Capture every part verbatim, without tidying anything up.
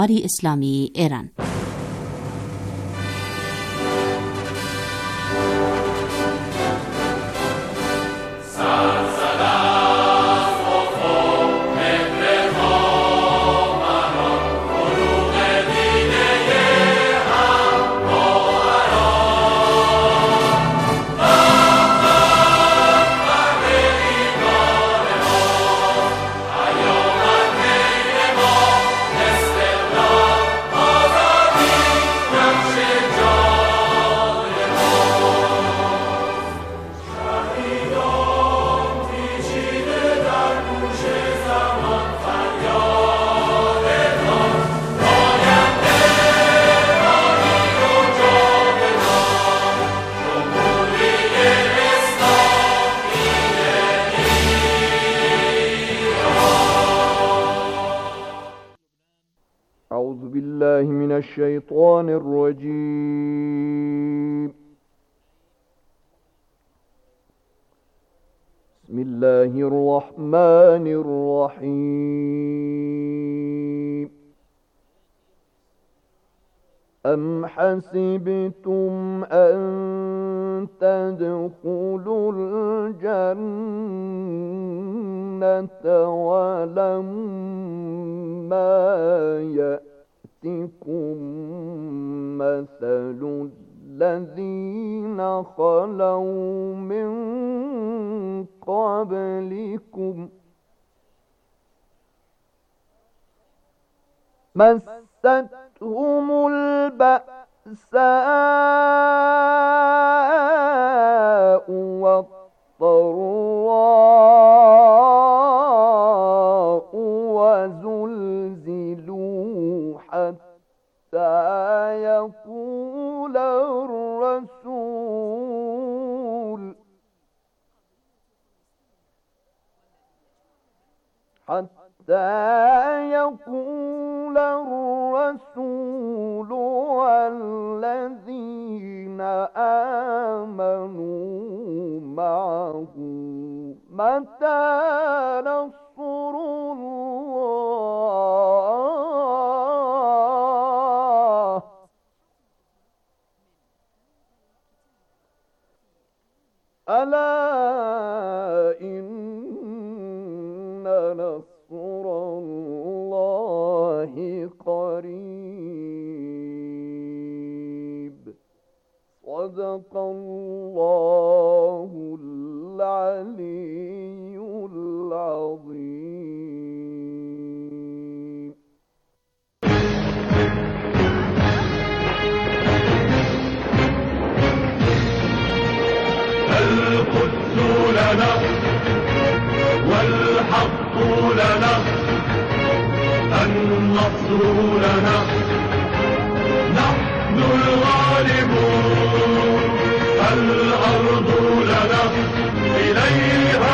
آری اسلامی ایران. الشيطان الرجيم. بسم الله الرحمن الرحيم. أم حسبتم أن تدخلوا الجنة ولما يأتكم مثل الذين خلوا من قبلكم مستهم البأساء والضراء وزلزلوا حتى يقول الرسول حتى يقول الرسول والذين آمنوا معه متى نصر الله ألا إن نصر الله قريب. صدق الله العلي العظيم. القدس لنا والحق لنا النصر لنا نحن الغالبون الأرض لنا إليها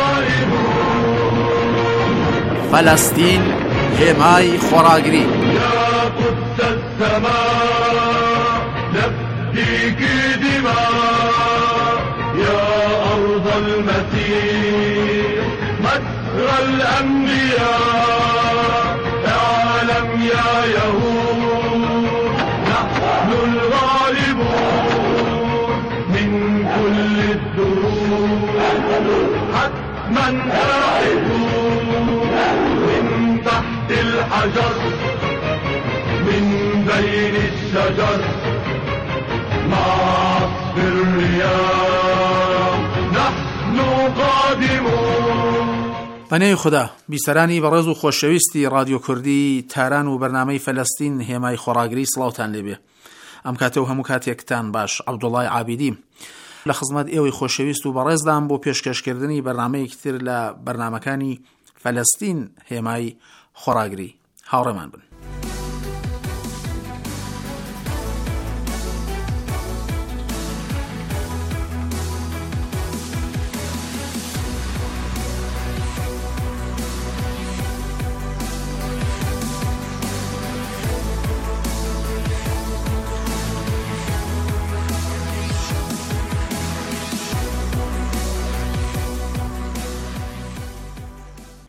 عارضون. فلسطين حمای خوراگری. يا قدس السماء نفديك دماء يا أرض المسيح مجرى الأنبياء. اعلم يا يهود نحن الغالبون من كل الدروب حتما آئبون من تحت الحجر من بين الشجر مع عصف الرياح نحن قادمون. بەنێوی خوددا بیسەرانی بەڕێز و خۆشەویستی رادیۆ کوردی تاران و بەرنامەی فەلەستین هێمای خۆراگری سڵاوتان لێبێ. ئەم کاتە و هەموو کاتێکتان باش. عەبدوڵڵای عابیدی لە خزمەت ئێوەی خۆشەویست و بەڕێزدان بۆ پێشکەشکردنی بەرنامەیەکتر لە بەرنامەکانی فەلەستین هێمای خۆراگری. هاوڕێمان بن.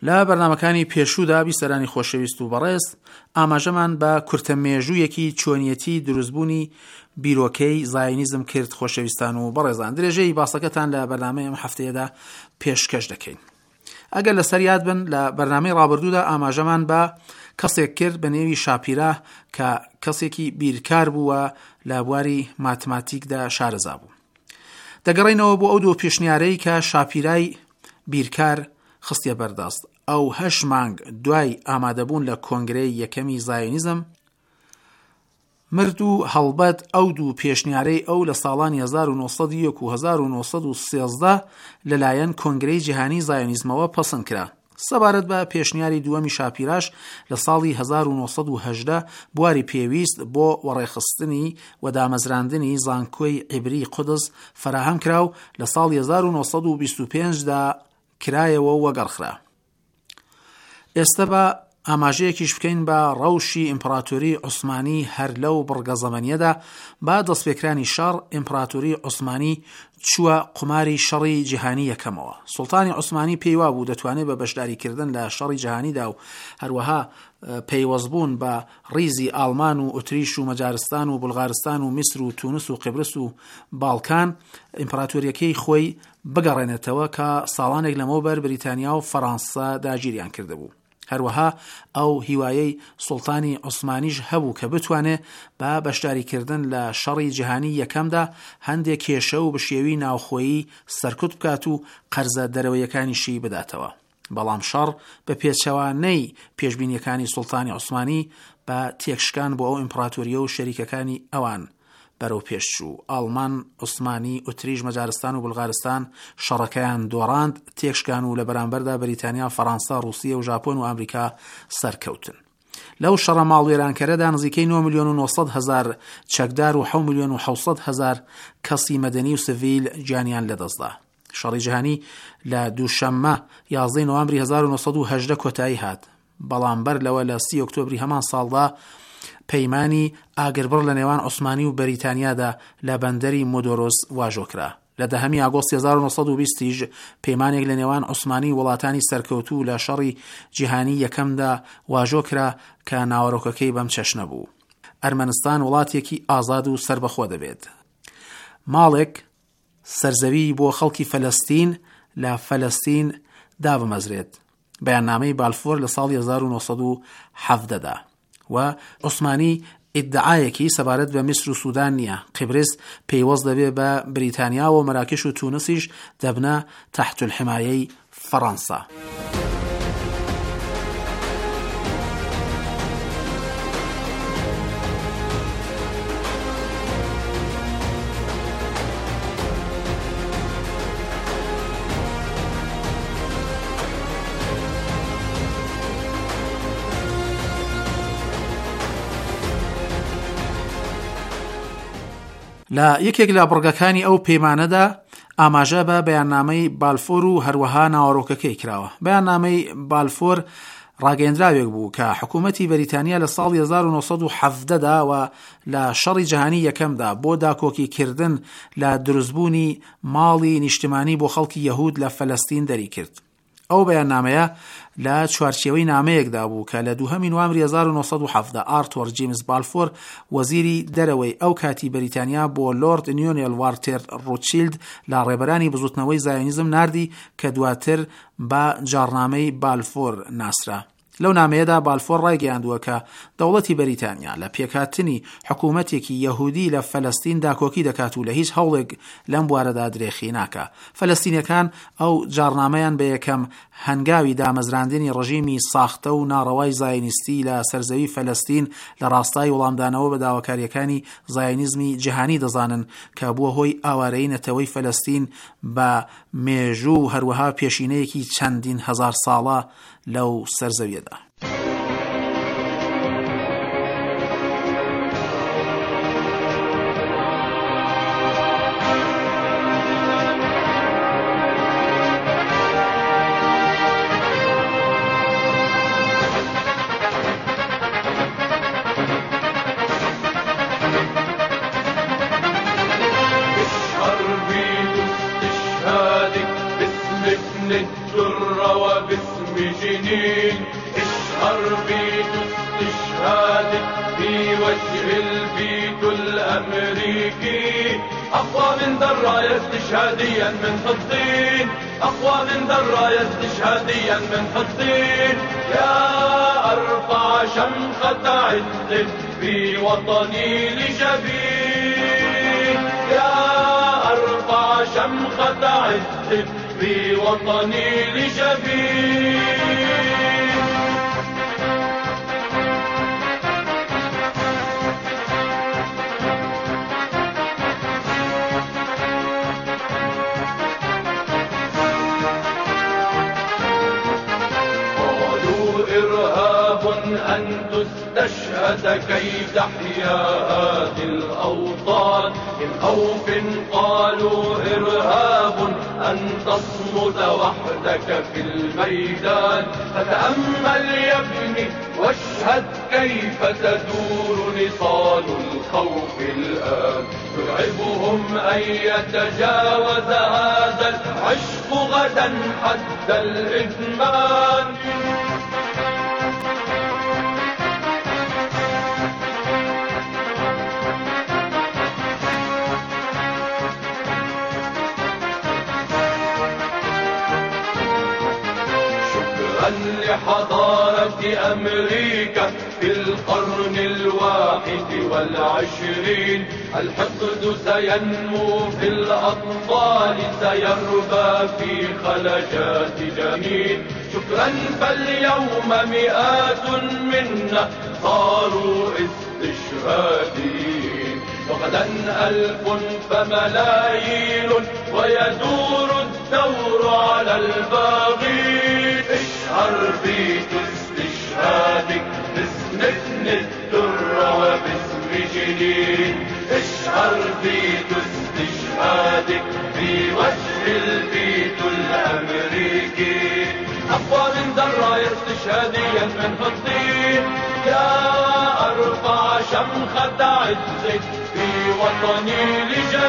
لە بەرنامەکانی پێشوودا بیسەرانی خۆشەویست و بەڕێز ئاماژەمان بە کورتەمێژوویەکی چۆنیەتی دروستبوونی بیرۆکەی زایۆنیزم کرد. خۆشەویستان و بەڕێزان، درێژەی باسەکەتان لە بەرنامەی ئەم هەفتەیەدا پێشکەش دەکەین. ئەگەر لەسەر یاد بن لە بەرنامەی ڕابردوودا ئاماژەمان بە کەسێک کرد بە نێوی شاپیرە کە کەسێکی بیرکار بووە لە بواری ماتماتیکدا شارەزا بوو. دەگەڕێنەوە بۆ ئەو دوو پێشنیارەی کە شاپیرای بیرکار خستیە بەردەست. ئەو هەشت مانگ دوای ئامادەبوون لە کۆنگرەی یەکەمی زایۆنیزم مرد و هەڵبەت ئەو دوو پێشنیارەی ئەو لە ساڵانی هەزار و نۆسەد و یەک و هەزار و نۆسەد و سێزدە لەلایەن کۆنگرەی جیهانی زایۆنیزمەوە پەسەند کرا. سەبارەت بە پێشنیاری دووەمی شاپیراش لە ساڵی هەزار و نۆسەد و هەژدە بواری پێویست بۆ وەڕێخستنی و دامەزراندنی زانکۆی عیبری قودس فراهەم کرا و لە ساڵی هەزار و نۆسەد و بیست و پێنجدا کرایەوە وەگەڕخرا. ئێستا بە ئاماژەیەکیش بکەین بە ڕەوشی ئیمپراتۆری عوسمانی هەر لەو بڕگە زەمەنیەدا با دەستپێکرانی شەڕ ئیمپراتۆری عوسمانی چووە قماری شەڕی جیهانی یەکەمەوە. سوڵتانی عوسمانی پێیوا بوو دەتوانێت بە بەشداریکردن لە شەڕی جیهانیدا و هەروەها پەیوەستبوون بە ڕیزی ئاڵمان و ئوتریش و مەجارستان و بولغارستان و میسر و تونس و قبرس و باڵکان ئیمپراتۆریەکەی خۆی بگەڕێنێتەوە کە ساڵانێک لەمەوبەر بریتانیا و فەڕەنسا داگیریان کردهبوو. هەروەها ئەو هیوایەی سوڵتانی عوسمانیش هەبوو کە بتوانێت بە بەشداریکردن لە شەڕی جیهانی یەکەمدا هەندێک کێشە و بشێوی ناوخۆیی سەرکوت بکات و قەرزە دەرەوەیەکانیشی بداتەوە. بەڵام شەڕ بە پێچەوانەی پێشبینیەکانی سوڵتانی عوسمانی بە تێکشکان بۆ ئەو ئیمپراتۆریە و شەریکەکانی ئەوان بەرەو پێشچوو. ئاڵمان، عوسمانی، ئوتریش، مەجارستان و بولغارستان شەڕەکەیان دۆڕاند، تێکشکان و لە بەرامبەردا بریتانیا، فەڕەنسا، رووسیە و ژاپۆن و ئەمریکا سەرکەوتن. لەو شەڕە ماڵوێرانکەرەدا نزیکەی نۆ ملیۆن و نۆسەد هەزار چەکدار و حەوت ملیۆن و حەوت هەزار کەسی مەدەنی و سڤیل گیانیان لەدەستدا. شەڕی جیهانی لە دووشەممە یازدەی نۆڤەمبری هەزار و نۆسەد و هەژدە کۆتایی هات. بەڵام بەر لەوە لە سی ئۆکتۆبری هەمان ساڵدا پەیمانی ئاگربڕ لە نێوان عوسمانی و بەریتانیادا لە بەندەری مۆدۆرۆس واژۆکرا. لە دەهەمی ئاگۆستی هەزار و نۆسەد و بیستیش پەیمانێک لە نێوان عوسمانی وڵاتانی سەرکەوتوو لە شەڕی جیهانی یەکەمدا واژۆکرا کە ناوەڕۆکەکەی بەم چەشنە بوو. ئەرمەنستان وڵاتێکی ئازاد و سربەخۆ دەبێت. ماڵێک سەرزەوی بۆ خەڵکی فەلەستین لە فەلەستین دابمەزرێت. بەیاننامەی بالفۆر لە ساڵی هەزار و نۆسەد و حەڤدەدا. و عوسمانی ئیدعایەکی سەبارەت بە میسر و سوودان نییە. قبرس پەیوەست دەبێ بە بریتانیا و مەراکش و تونسیش دەبنە تەحت الحمایەی فەڕەنسا. لە یەکێک لە بڕگەکانی ئەو پەیمانەدا ئاماژە بە بەیاننامەی بالفۆر و هەروەها ناوەڕۆکەکەی کراوە. بەیاننامەی بالفۆر ڕاگەیەندراوێک بوو کە حکوومەتی بەریتانیا لە ساڵی هەزار و نۆسەد و حەڤدەدا و لە شەڕی جیهانی یەکەمدا بۆ داکۆکیکردن لە دروستبوونی ماڵی نیشتمانی بۆ خەڵکی یەهود لە فەلەستین دەری کرد. ئەو بەیاننامەیە لە چوارچێوەی نامەیەکدا بوو کە لە دووهەمی نوامبری هەزار و نۆسەد و حەڤدە ئارتۆر جیمز بالفۆر وەزیری دەرەوەی ئەو کاتی بەریتانیا بۆ لۆرد نیۆنێل وارتێر ڕۆچیلد لە ڕێبەرانی بزوتنەوەی زایۆنیزم ناردی کە دواتر بە جارنامەی بالفۆر ناسرا. لەو نامەیەدا بالفۆر ڕایگەیاندووە کە دەوڵەتی بەریتانیا لە پێکهاتنی حکوومەتێکی یەهودی لە فەلەستین داکۆکی دەکات و لە هیچ هەوڵێک لەم بوارەدا درێخی ناکە. فەلەستینیەکان ئەو جارنامەیان بە یەکەم هەنگاوی دامەزراندنی ڕژیمی ساختە و ناڕەوای زایۆنیستی لە سەرزەوی فەلەستین لە ڕاستای وەڵامدانەوە بە داواکاریەکانی زایۆنیزمی جیهانی دەزانن کە بووە هۆی ئاوارەی نەتەوەی فەلەستین بە مێژوو و هەروەها پێشینەیەکی چەندین هەزار ساڵە لەو سەرزەویەدا. باسم ابن الدر وباسم جن في وجه الفيتو الأمريكي، أقوى من دراية استشهاديا من حطين، أقوى من دراية استشهاديا من حطين. يا أرفع شمخة عز في وطني لجبين، يا أرفع شمخة عز في وطني لجبين. أن تستشهد كي تحيا هذه الأوطان. من خوف قالوا إرهاب أن تصمد وحدك في الميدان. فتأمل يا ابني واشهد كيف تدور نصال الخوف الآن. يرعبهم أن يتجاوز هذا العشق غدا حد الإدمان. لحضارة أمريكا في القرن الواحد والعشرين. الحقد سينمو في الأطفال، سيربى في خلجات جنين. شكرا فاليوم مئات منا صاروا استشهاديين، وغدا ألف فملايين، ويدور الدور على الباغين. اشعر بيت استشهادك باسم ابن الدر وباسم جنين. اشعر بيت استشهادك في وجه البيت الأمريكي، أقوى من دراية استشهاديا من حطين. يا أرفع شمخة عز في وطني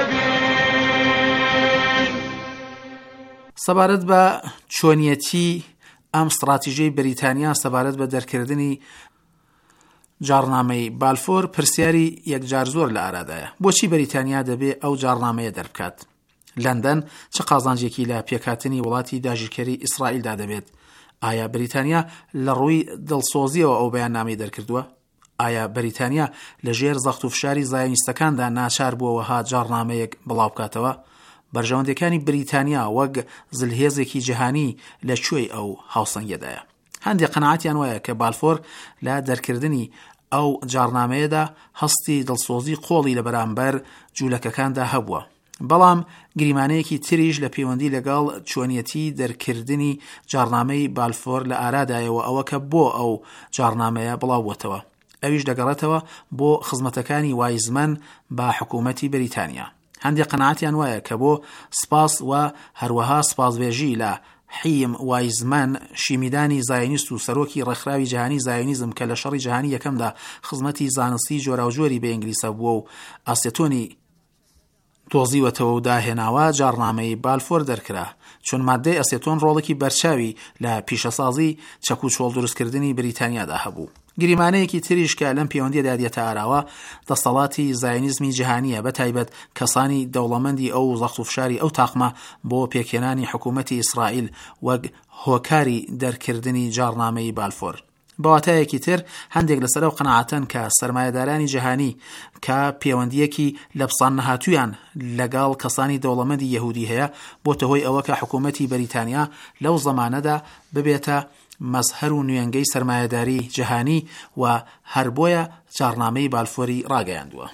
لجبين. سەبارەت بە چۆنیەتی ئەم استراتیژیەی بریتانیا سەبارەت بە دەرکردنی جارنامەی بالفۆر پرسیاری یەکجار زۆر لە ئارادایە. بۆچی بریتانیا دەبێ ئەو جارنامەیە دەربکات؟ لەندەن چه قازانجێکی لە پێکهاتنی وڵاتی داگیرکەری ئیسرائیلدا دەبێت؟ ئایا بریتانیا لە ڕووی دڵسۆزیەوە ئەو بەیاننامەی دەرکردووە؟ ئایا بریتانیا لەژێر زەخت و فشاری زایۆنیستەکاندا ناچار بووەوەها جارنامەیەک بڵاو بکاتەوە؟ بەرژەوەندەکانی بریتانیا وەک زلهێزێکی جیهانی لەکوێی ئەو هاوسەنگەدایە. هەندێک قەناعەتیان وایە کە بالفۆر لە دەرکردنی ئەو جارنامەیەدا هەستی دڵسۆزی قۆڵی لە بەرامبەر جوولەکەکاندا هەبووە. بەڵام گریمانەیەکی تریش لە پەیوەندی لەگەڵ چۆنیەتی دەرکردنی جارنامەی بالفۆر لە ئارادایەوە ئەوە کە بۆ ئەو جارنامەیە بڵاو بووەتەوە. ئەویش دەگەڕێتەوە بۆ خزمەتەکانی وایزمەن بە حکوومەتی بریتانیا. هەندێک قەناعەتیان وایە کە بۆ سپاس و هەروەها سپاسبێژی لە حیم وایزمەن، شیمیدانی زایۆنیست و سەرۆکی ڕێکخراوی جیهانی زایۆنیزم کە لە شەڕی جیهانی یەکەمدا خزمەتی زانستی جۆراوجۆری بە ئینگلیسە بووە و ئاسێتۆنی دۆزیوەتەوە و داهێناوە، جارنامەی بالفۆر دەرکرا چون مادەی ئەسێتۆن ڕۆڵێکی بەرچاوی لە پیشەسازی چەک و چۆڵ دروستکردنی بریتانیادا هەبوو. گریمانەیەکی تریش کە لەم پەیوەندیەدا دێتە ئاراوە دەسەڵاتی زایۆنیزمی جیهانیە، بە تایبەت کەسانی دەوڵەمەندی ئەو زەخت و فشاری ئەو تاقمە بۆ پێکهێنانی حکوومەتی ئیسرائیل وەک هۆکاری دەرکردنی جارنامەی بالفۆر. بەواتایەکی تر هەندێک لەسەر ئەو قەناعەتەن کە سەرمایەدارانی جیهانی کە پەیوەندیەکی لە پسان نەهاتوویان لەگەڵ کەسانی دەوڵەمەندی یەهودی هەیە بۆتە هۆی ئەوە کە حکوومەتی بەریتانیا لەو زەمانەدا ببێتە مەزهەر و نوێنگەی سەرمایەداری جیهانی و هەر بۆیە جارنامەی بالفۆری ڕاگەیاندووە.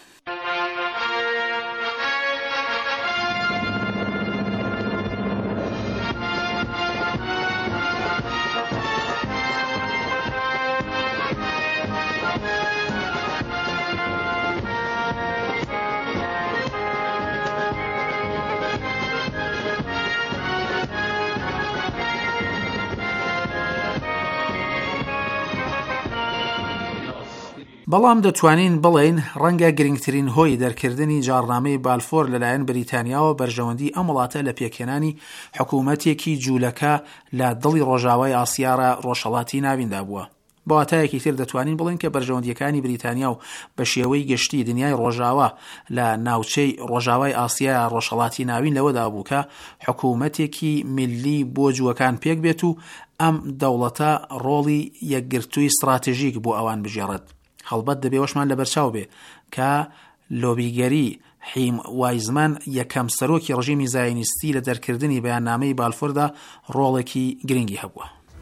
بەڵام دەتوانین بڵێن ڕەنگە گرنگترین هۆی دەرکردنی جارنامەی بالفۆر لەلایەن بریتانیاوە بەرژەوەندی ئەم وڵاتە لە پێکهێنانی حکوومەتێکی جوولەکە لە دڵی ڕۆژاوای ئاسیاڕە ڕۆژهەڵاتی ناویندا بووە. بەواتایەکی تر دەتوانین بڵین کە بەرژەوەندیەکانی بریتانیا و بە شێوەی گشتی دنیای ڕۆژاوا لە ناوچەی ڕۆژاوای ئاسیا ڕۆژهەڵاتی ناوین لەوەدا بوو کە حکوومەتێکی میلی بۆ جووەکان پێک بێت و ئەم دەوڵەتە ڕۆڵی یەکگرتووی استراتیژیک بۆ ئەوان بژێڕێت. هەڵبەت دەبێ وەشمان لەبەرچاو بێ کە لۆبیگەری حیم وایزمان یەکەم سەرۆکی ڕژیمی زاینیستی لە دەرکردنی بەیاننامەی بالفۆردا ڕۆڵێکی گرنگی هەبووە.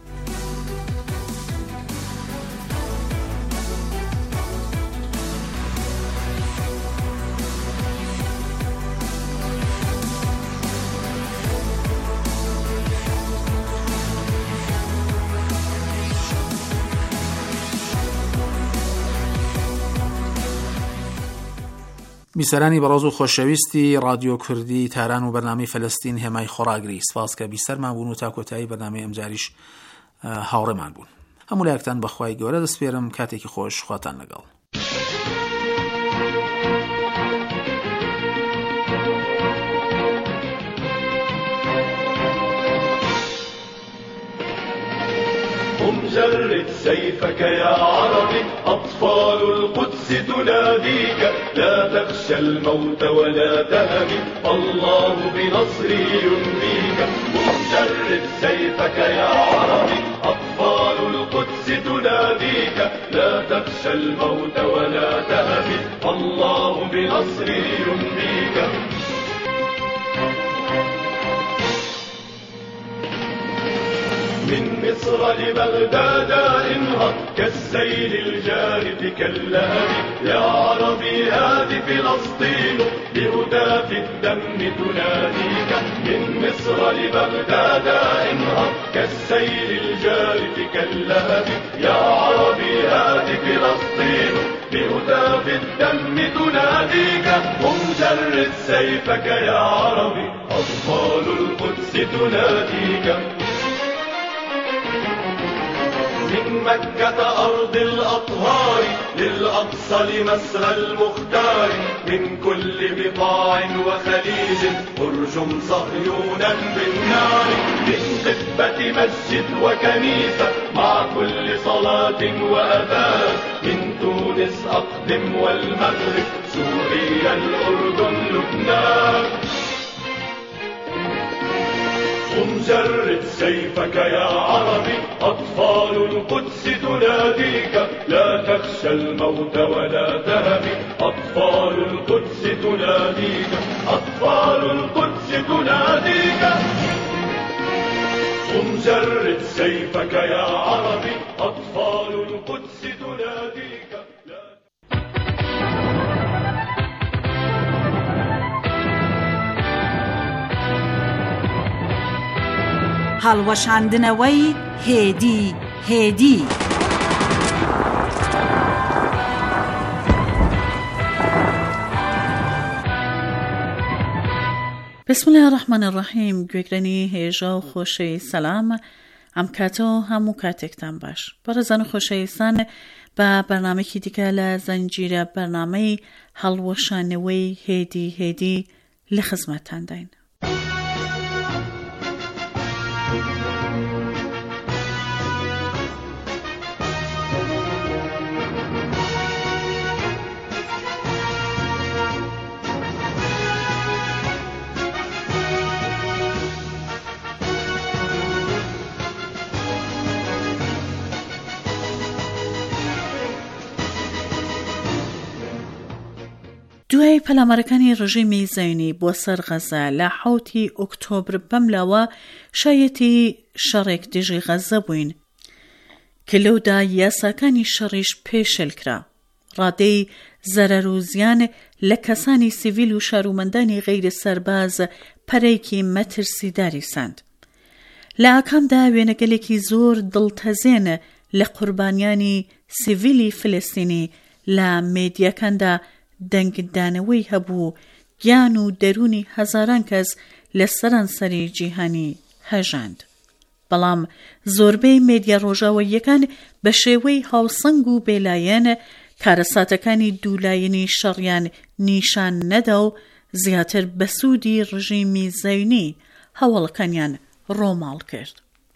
بیسەرانی بەڕۆز و خۆشەویستی رادیۆ کوردی تاران و بەرنامەی فەلەستین هێمای خۆراگری، سپاس کە بیسەرمان بوون و تا کۆتایی بەرنامەی ئەمجاریش هاوڕێمان بوون. هەموو لایەکتان بەخوای گەورە دەسپێرم. کاتێکی خۆش، خواتان لەگەڵ. جرد سيفك يا عربي أطفال القدس تناديك لا تخشى الموت ولا تهبي الله بنصره ينبيك جرد سيفك يا عربي أطفال القدس تناديك لا تخشى الموت ولا تهبي الله بنصره ينبيك من مصر لبغداد انهض كالسيل الجارف كاللهب يا عربي هذه فلسطين بهتاف الدم تناديك من مصر لبغداد انهض كالسيل الجارف كاللهب يا عربي هذه فلسطين بهتاف الدم تناديك قم جرد سيفك يا عربي أطفال القدس تناديك من مكة أرض الأطهار للأقصى لمسرى المختار من كل بقاع وخليج ارجم صهيونا بالنار من قبة مسجد وكنيسة مع كل صلاة وأذان من تونس أقدم والمغرب سوريا الأردن لبنان قم جرد سيفك يا عربي أطفال القدس تناديك لا تخشى الموت ولا تهبي أطفال القدس تناديك أطفال القدس تناديك قم جرد سيفك يا عربي أطفال القدس تناديك هەڵوەشاندنەوەی هێدی هێدی بسم الله الرحمن الرحیم. گوێگرانی هێژە و خۆشەی سەلام، ئەم کاتەوە هەموو کاتێکتان باش. بەڕێزان و خۆشەویستان، بە بەرنامێکی دیکە لە زەنجیرە بەرنامەی هەڵوەشانەوەی هێدی هێدی لە خزمەتتان داین. دوای پەلامارەکانی ڕژیمی زەینی بۆ سەر غەزە لە حوتی ئۆکتۆبر بەملاوە شایەتی شەڕێک دژی غەزە بووین کە لەودا یاساکانی شەڕیش پێشێل کرا. ڕادەی زەرەر و زیان لە کەسانی سیڤیل و شارومەندانی غەیرە سەرباز پەرەیەکی مەترسیداری ساند. لە ئاکامدا وێنەگەلێکی زۆر دڵتەزێن لە قوربانیانی سیڤیلی فلەستینی لە مێدیەکاندا دەنگدانەوەی هەبوو، گیان و دەرونی هەزاران کەس لە سەرانسەری جیهانی هەژاند. بەڵام زۆربەی مێدیا ڕۆژاواییەکان بە شێوەی هاوسەنگ و بێلایەن کارەساتەکانی دوولایەنی شەڕیان نیشان نەدا و زیاتر بە سوودی ڕژیمی زەیونی هەوڵەکانیان ڕۆماڵ کرد.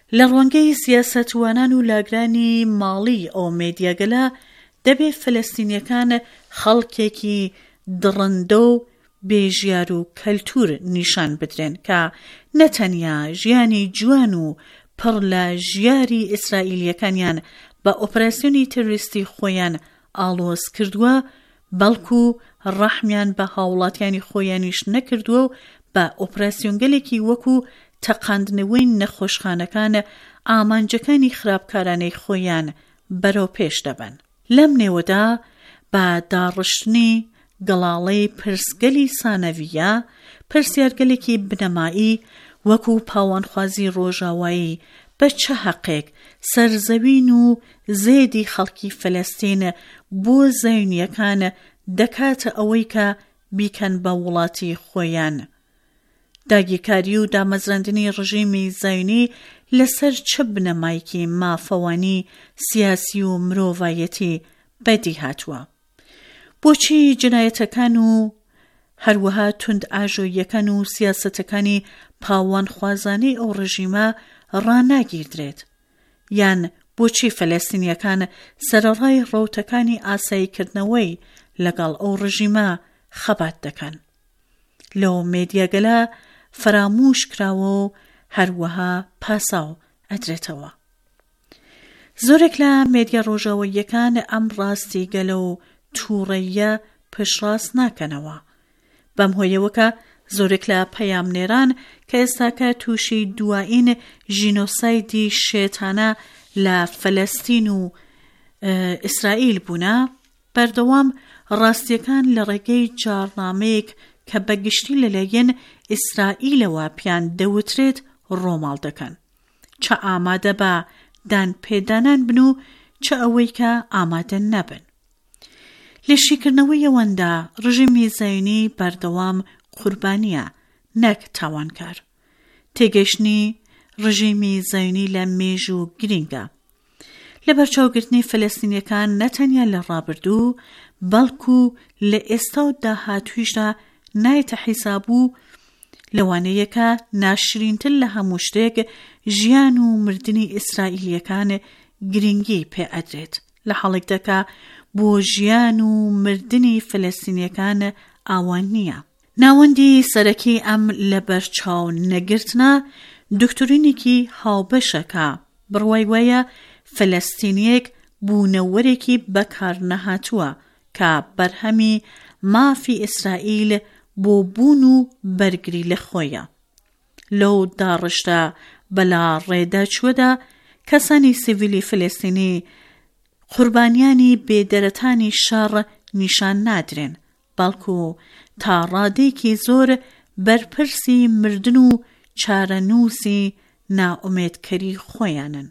لە ڕوانگەی سیاسەتوانان و لاگرانی ماڵی ئەو مێدیاگەلە دەبێت فەلەستینیەکان خەڵکێکی دڕندە و بێژیار و کەلتور نیشان بدرێن کە نەتەنیا ژیانی جوان و پڕ لە ژیاری ئیسرائیلیەکانیان بە ئۆپراسیۆنی تروریستی خۆیان ئاڵۆز کردووە، بەڵکو ڕەحمیان بە هاوڵاتیانی خۆیانیش نەکردووە و بە ئۆپراسیۆنگەلێکی وەکو تەقاندنەوەی نەخۆشخانەکان ئامانجەکانی خراپکارانەی خۆیان بەرەو پێش دەبن. لەم نێوەدا بە داڕشتنی گەڵاڵەی پرسگەلی سانەڤیە، پرسیارگەلێکی بنەمایی وەکو پاوانخوازی ڕۆژاوایی بە چه حەقێک سەرزەوین و زێدی خەڵکی فەلەستین بۆ زەیونیەکان دەکاتە ئەوەی کە بیکەن بە وڵاتی خۆیان. داگیرکاری و دامەزراندنی ڕژیمی زەیونی لەسەر چه بنەمایەکی مافەوانی سیاسی و مرۆڤایەتی بەدی هاتووە؟ بۆچی جنایەتەکان و هەروەها تند ئاژۆیەکان و سیاسەتەکانی پاوانخوازانەی ئەو ڕژیمە ڕاناگیردرێت؟ یان بۆچی فەلەستینیەکان سەرەڕای ڕەوتەکانی ئاساییکردنەوەی لەگەڵ ئەو ڕژیمە خەبات دەکەن؟ لەو مێدیاگەلە فراموش کراوە و هەروەها پاساو ئەدرێتەوە. زۆرێک لە مێدیا ڕۆژاواییەکان ئەم ڕاستی گەلە و تووڕەیە پشتڕاست ناکەنەوە. بەم هۆیەوەکە زۆرێک لە پەیامنێران کە ئێستاکە تووشی دوایین ژینۆسایدی شێتانە لە فەلەستین و ئیسرائیل بوونە، بەردەوام ڕاستیەکان لە ڕێگەی جارنامەیەک کە بەگشتی لەلایەن ئیسرائیلەوە پیان دەوترێت ڕۆماڵ دەکەن، چە ئامادە بە دان پێدانان بن و چە ئەوەی کە ئامادە نەبن. لێشیکردنەوەی ئەوەندا ڕژیمی زەیونی بەردەوام قوربانیە، نەک تاوانکار. تێگەشتنی ڕژیمی زەیونی لە مێژ و گرینگە. لە بەرچاوگرتنی فەلەستینیەکان نەتەنیا لە ڕابردوو بەڵکو لە ئێستا و داهاتوویشدا نایەتە حیساب و لەوانەیەکە ناشرینتر لە هەموو شتێک ژیان و مردنی ئیسرائیلیەکان گرنگی پێ ئەدرێت، لە حاڵێکدەکە بۆ ژیان و مردنی فەلەستینیەکان ئاوان نییە. ناوەندی سەرەکی ئەم لە بەرچاو نەگرتنە دکتۆرینێکی هاوبەشەکە بڕوای وایە فەلەستینیەک بوونەوەرێکی بەکار نەهاتووە کە بەرهەمی مافی ئیسرائیل بۆ بوون و بەرگری لە خۆیە. لەو داڕشتە بەلا ڕێدا چووەدا کەسانی سیڤیلی فەلەستینی قوربانیانی بێدەرەتانی شەڕ نیشان نادرێن، بەڵکو تا ڕادێکی زۆر بەرپرسی مردن و چارەنووسی نائومێدکەری خۆیانن.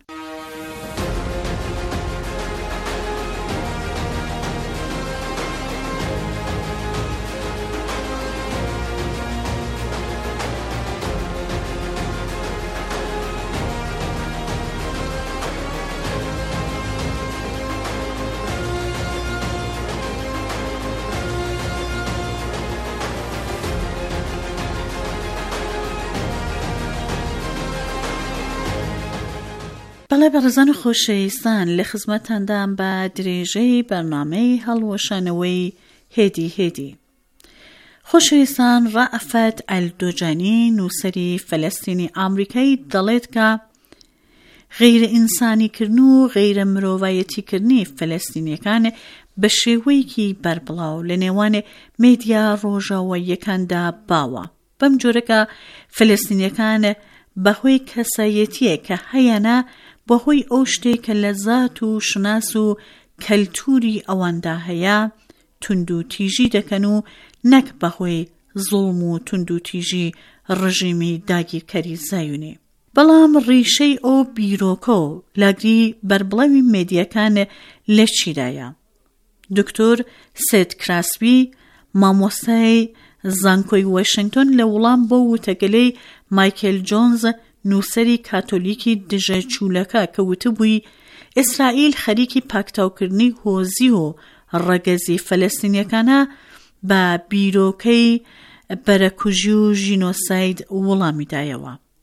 بەڵێ بەڕێزان و خۆشەویستان، لە خزمەتتاندام بە درێژەی بەرنامەی هەڵوەشانەوەی هێدی هێدی. خۆشەویستان، ڕائەفەت ئەلدۆجانی نووسەری فەلەستینی ئامریکایی دەڵێت کە غیرە ئینسانیکردن و غیرە مرۆڤایەتیکردنی فەلەستینیەکان بە شێوەیەکی بەربڵاو لە نێوان مێدیا ڕۆژاواییەکاندا باوە. بەم جۆرەکە فەلەستینیەکان بەهۆی کەسایەتیە کە هەیەنە بەهۆی ئەو شتێک کە لە زات و شناس و کەلتوری ئەواندا هەیە تونند و تیژی دەکەن و نەک بەهۆی زوڵم و تونند و تیژی ڕژیمی داگیرکەری زایونی. بەڵام ڕیشەی ئەو بیرۆکە و لاگری بەربڵاوی مێدیەکان لە چیدایە؟ دکتۆر سێت کراسبی، مامۆستای زانکۆی واشنگتن، لە وەڵام بۆ وتەگەلەی مایکل جۆنز نووسەری کاتۆلیکی دژە چوولەکە کە وتبووی ئیسرائیل خەریکی پاکتاوکردنی هۆزی و ڕەگەزی فەلەستینیەکانە بە بیرۆکەی بەرەکوژی و ژینۆساید وەڵامی دایەوە.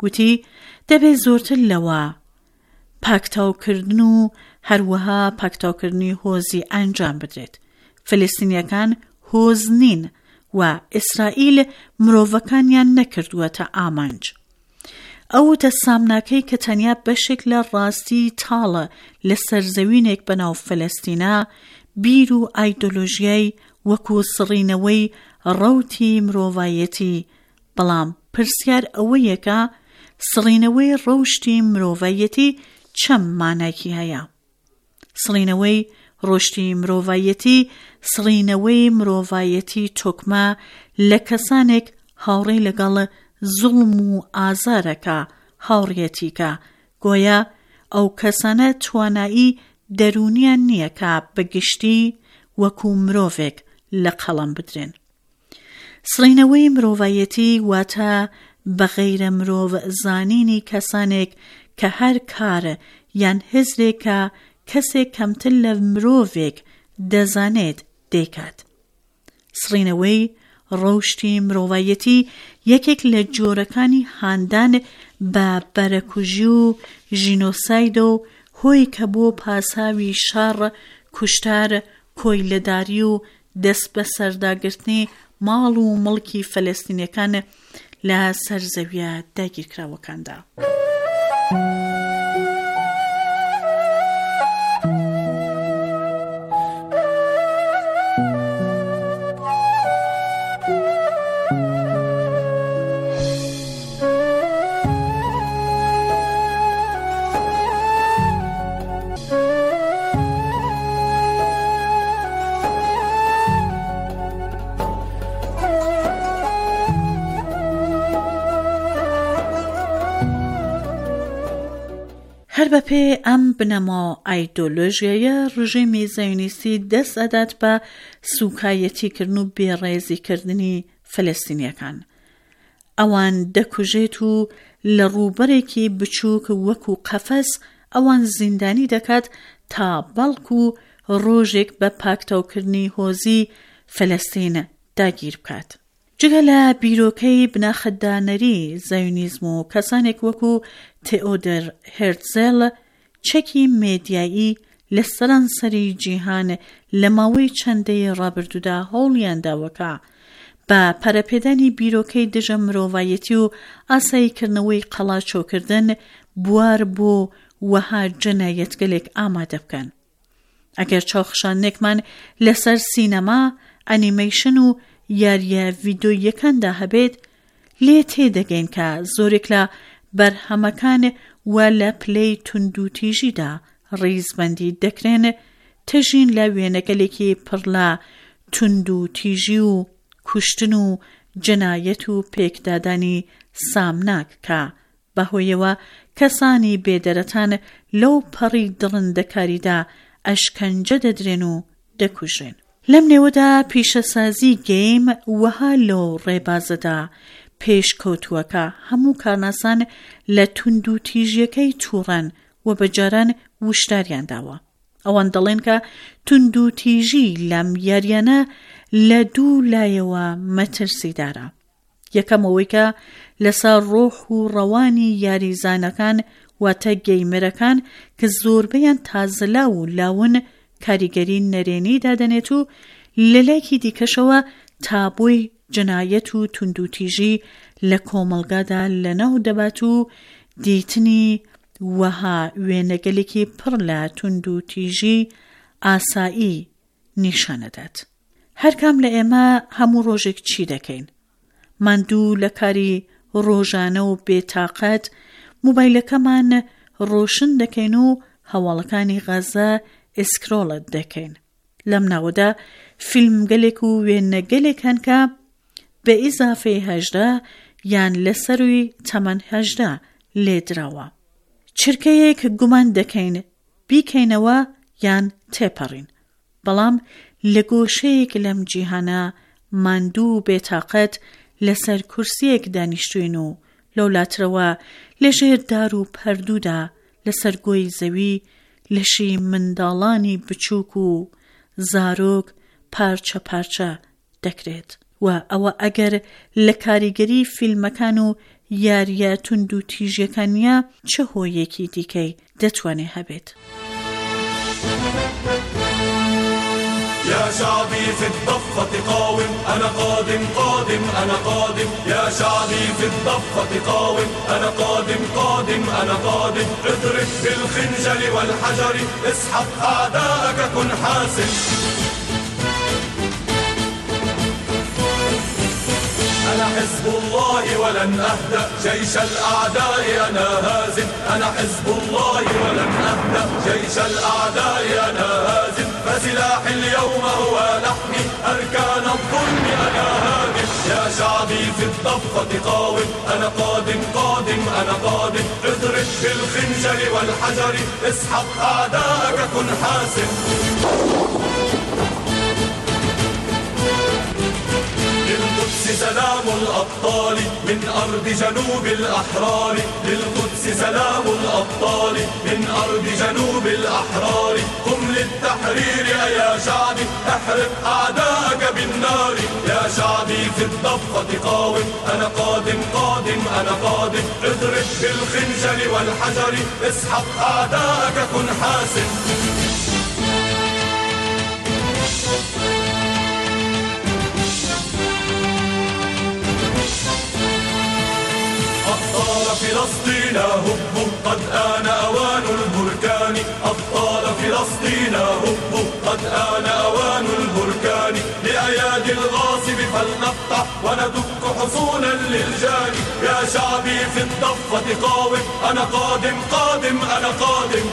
وتی دەبێت زۆرتر لەوە پاکتاوکردن و هەروەها پاکتاوکردنی هۆزی ئەنجام بدرێت. فلستینیەکان هۆز نین و ئیسرائیل مرۆڤەکانیان نەکردووەتە ئامانج. ئەو دەسامناکەی کە تەنیا بەشێک لە ڕاستی تاڵە لە سەرزەوینێک بەناو فەلەستینە بیر و ئایدۆلۆژیای وەکو سڕینەوەی ڕەوتی مرۆڤایەتی، بەڵام پرسیار ئەوەیەکە سڕینەوەی ڕەوشتی مرۆڤایەتی چەم مانایکی هەیە. سڕینەوەی ڕۆشتی مرۆڤایەتی سڕینەوەی مرۆڤایەتی تۆکمە لە کەسانێک هاوڕێی لەگەڵ زوڵم و ئازارەکە هاوڕێتیکە، گۆیا ئەو کەسانە توانایی دەرونیان نییە کە بەگشتی وەکو مرۆڤێک لە قەڵەم بدرێن. سڕینەوەی مرۆڤایەتی واتە بەغەیرە مرۆڤ زانینی کەسانێک کە هەر کارە یان هێزرێکە کەسێک کەمتر لە مرۆڤێک دەزانێت دەیکات. سڕینەوەی ڕەوشتی مرۆڤایەتی یەکێک لە جۆرەکانی هاندان بە بەرەکوژی و ژینۆسایدە و هۆی کە بۆ پاساوی شەڕ، کوشتار، کۆیلەداری و دەست بە سەرداگرتنی ماڵ و مڵکی فەلەستینیەکان لە سەرزەویە داگیرکراوەکاندا. هەر بەپێ ئەم بنەما ئایدۆلۆژیایە ڕژێمی زایۆنیستی دەست ئەدات بە سوکایەتیکردن و بێڕێزیکردنی فەلەستینیەکان. ئەوان دەکوژێت و لە ڕووبەرێکی بچووک وەکو قەفەس ئەوان زیندانی دەکات تا بەڵکو ڕۆژێک بە پاکتاوکردنی هۆزی فەلەستین داگیر بکات. جگە لە بیرۆکەی بناخدانەری زایۆنیزم و کەسانێک وەکو تێئۆدۆر هێرتزێل چەکی مێدیایی لە سەرانسەری جیهان لە ماوەی چەندەی ڕابردوودا هەوڵیان داوەکە بە پەرەپێدانی بیرۆکەی دژە مرۆڤایەتی و ئاساییکردنەوەی قەڵاچۆکردن بوار بۆ وەها جەنایەتگەلێک ئامادە بکەن. ئەگەر چاوخشانێکمان لەسەر سینەما، ئەنیمەیشن و یاریە ڤیدۆیەکاندا هەبێت، لێ تێدەگەین کە زۆرێک لە بەرهەمەکان وە لە پلەی توندوتیژیدا ڕیزبەندی دەکرێن تەژین لە وێنەگەلێکی پڕ لە توندوتیژی و کوشتن و جەنایەت و پێکدادانی سامناک کە بەهۆیەوە کەسانی بێدەرەتان لەو پەڕی دڕندەکاریدا ئەشکەنجە دەدرێن و دەکوژێن. لەم نێوەدا پیشەسازی گەیم وەها لەو ڕێبازەدا پێشکەوتووەکە هەموو کارناسان لە توندوتیژیەکەی تووڕەن و بەجاران وشداریان داوە. ئەوان دەڵێن کە توندوتیژی لەم یاریانە لە دوو لایەوە مەترسیدارە. یەکەمەوەی کە لەسەر ڕۆح و ڕەوانی یاریزانەکان واتە گەیمەرەکان کە زۆربەیان تازەلا و لاون کاریگەری نەرێنی دادەنێت و لەلایەکی دیکەشەوە تابۆی جەنایەت و توندوتیژی لە کۆمەڵگادا لەناو دەبات و دیتنی وەها وێنەگەلێکی پڕ لە توندوتیژی ئاسایی نیشانەدات. هەرکام لە ئێمە هەموو ڕۆژێک چی دەکەین؟ ماندوو لە کاری ڕۆژانە و بێتاقەت موبایلەکەمان ڕۆشن دەکەین و هەواڵەکانی غەزە ئسکرۆڵت دەکەین. لەم ناوەدا فیلمگەلێک و وێنەگەلێک هەن کە بە ئیزافەی هەژدە یان لەسەروی تەمەن هەژدە لێدراوە. چرکەیەک گومان دەکەین بیکەینەوە یان تێپەڕین، بەڵام لە گۆشەیەک لەم جیهانە ماندوو و بێتاقەت لەسەر کورسیەک دانیشتوین و لەولاترەوە لەژێر دار و پەردوودا لەسەر گۆی زەوی لەشی منداڵانی بچووک و زارۆک پارچە پارچە دەکرێت و ئەوە ئەگەر لە کاریگەری فیلمەکان و یاریە تونند و تیژەکانیە چه هۆیەکی دیکەی دەتوانێ هەبێت. يا شعبي في الضفة قاوم أنا قادم قادم أنا قادم يا شعبي في الضفة قاوم أنا قادم قادم أنا قادم اضرب بالخنجر والحجر اسحق أعداءك كن حاسم أنا حزب الله ولن أهدأ جيش الأعداء أنا هازم أنا حزب الله ولن أهدأ جيش الأعداء أنا هازم فسلاحي اليوم هو لحمي أركان الظلم أنا هادم يا شعبي في الضفة قاوم أنا قادم قادم أنا قادم اضرب بالخنجر والحجر اسحق أعداءك كن حاسم للقدس سلام الأبطال من أرض جنوب الأحرار للقدس سلام الأبطال من أرض جنوب الأحرار قم للتحرير يا شعبي احرق أعداءك بالنار يا شعبي في الضفة قاوم أنا قادم قادم أنا قادم اضرب بالخنجر والحجر اسحق أعداءك كن حاسم أبطال فلسطين هبوا قد آن أوان البركان أبطال فلسطين هبوا قد آن أوان البركان لأيادي الغاصب فلنقطع وندك حصونا للجاني يا شعبي في الضفة قاوم أنا قادم قادم أنا قادم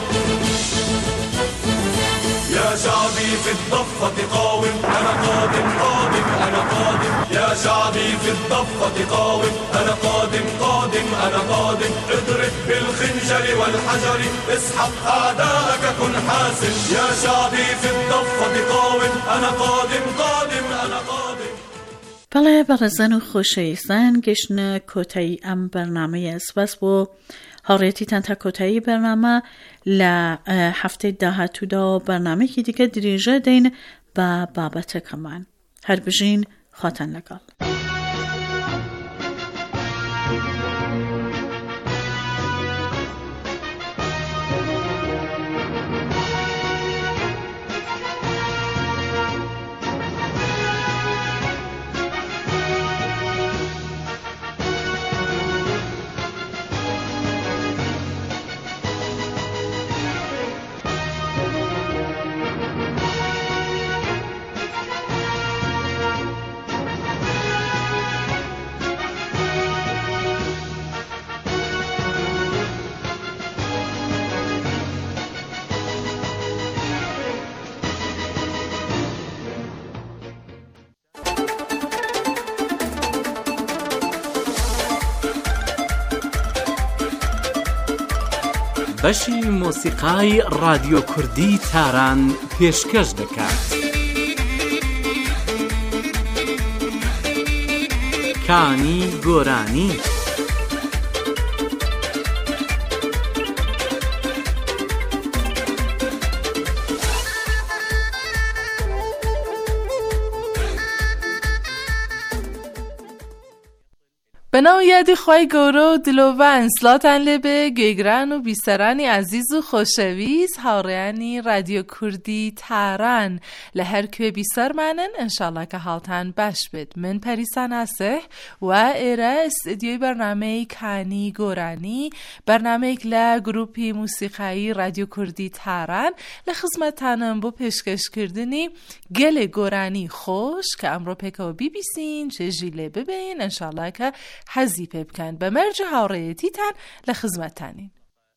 يا شعبي في الضفة قاوم أنا قادم قادم أنا قادم يا شعبي في الضفة قاوم أنا قادم قادم أنا قادم اضرب بالخنجر والحجر اسحق أعداءك كن حاسم يا شعبي في الضفة قاوم أنا قادم قادم أنا قادم. بەڵێ بەڕێزان و خۆشەویستان گەشتنە کۆتایی ئەم بەرنامەیە سپاس بۆ هاوڕێتیتان تا کۆتایی بەرنامە لە هەفتەی داهاتوودا و بەرنامەیەکی دیکە درێژە دەین بە بابەتەکەمان هەر بژین خواتان لەگەڵ. بەشی مۆسیقای رادیۆ کوردی تاران پێشکەش دەکات. کانی گۆرانی بەناو یادی خوای گەورە و دلۆڤان سڵاتان لێبێ گوێگران و بیسەرانی عەزیز و خۆشەویست هاوڕێیانی رادیۆ کوردی تاران لە هەر کوێ بیسەرمانن ئینشاڵڵا کە هاڵتان باش بێت. من پەریسان ئاسێح و ئێرە ئستودیۆی بەرنامەی کانی گۆرانی بەرنامەیەک لە گروپی موسیقایی رادیۆ کوردی تاران لە خزمەتانم بۆ پێشکەشکردنی گەلێ گۆرانی خۆش کە ئەمڕۆ پێکەوە بیبیسین چێژی لێ ببین ئینشاڵڵا کە حەزی پێ بکەن. بە مەرج هاوڕێیەتیتان لە خزمەتانین.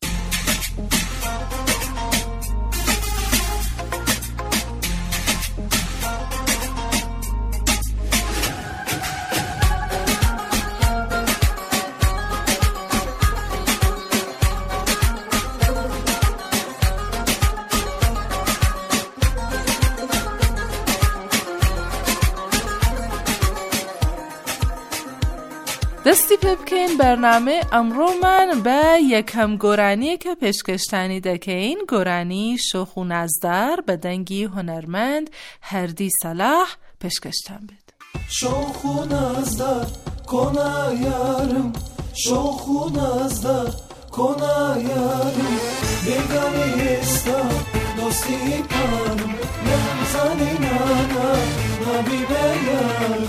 دەستی پێ بکەین بەرنامە ئەمڕۆمان بە یەکەم گۆرانیە کە پێشکەشتانی دەکەین گۆرانی شۆخ و نازدار بە دەنگی هونەرمەند هەردی سەلاح پێشکەشتان بێت. شۆخ و نازدار کۆنا یارم شوخ و نازدار کنا یارم بگانی استا دوستی پارم نمزانی نانا نبی بیارم